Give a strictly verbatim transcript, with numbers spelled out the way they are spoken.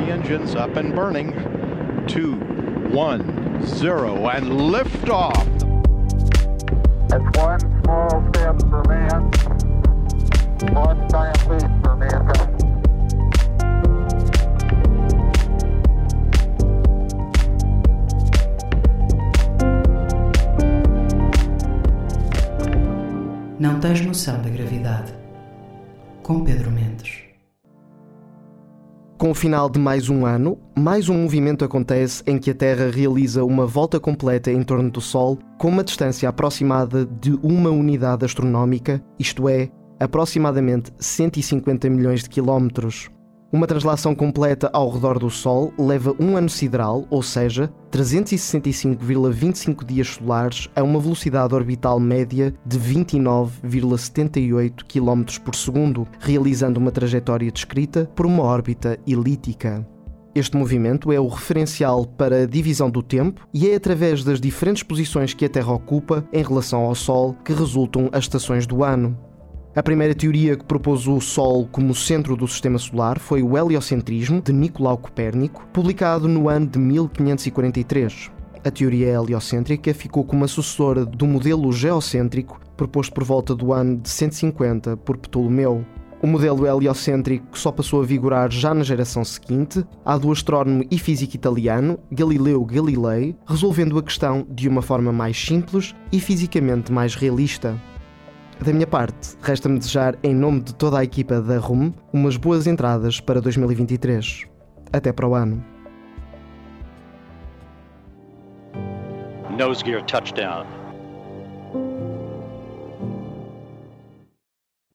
the engines up and burning. Two, one, zero, and liftoff. It's one small step for man, one giant leap for mankind. Não tens noção da gravidade. Com Pedro Mendes. Com o final de mais um ano, mais um movimento acontece em que a Terra realiza uma volta completa em torno do Sol com uma distância aproximada de uma unidade astronómica, isto é, aproximadamente cento e cinquenta milhões de quilómetros. Uma translação completa ao redor do Sol leva um ano sideral, ou seja, trezentos e sessenta e cinco vírgula vinte e cinco dias solares a uma velocidade orbital média de vinte e nove vírgula setenta e oito quilómetros por segundo, realizando uma trajetória descrita por uma órbita elíptica. Este movimento é o referencial para a divisão do tempo e é através das diferentes posições que a Terra ocupa em relação ao Sol que resultam as estações do ano. A primeira teoria que propôs o Sol como centro do Sistema Solar foi o heliocentrismo, de Nicolau Copérnico, publicado no ano de mil quinhentos e quarenta e três. A teoria heliocêntrica ficou como a sucessora do modelo geocêntrico, proposto por volta do ano de cento e cinquenta por Ptolomeu. O modelo heliocêntrico só passou a vigorar já na geração seguinte, à do astrónomo e físico italiano Galileu Galilei, resolvendo a questão de uma forma mais simples e fisicamente mais realista. Da minha parte, resta-me desejar, em nome de toda a equipa da R U M, umas boas entradas para dois mil e vinte e três. Até para o ano. Nose gear touchdown.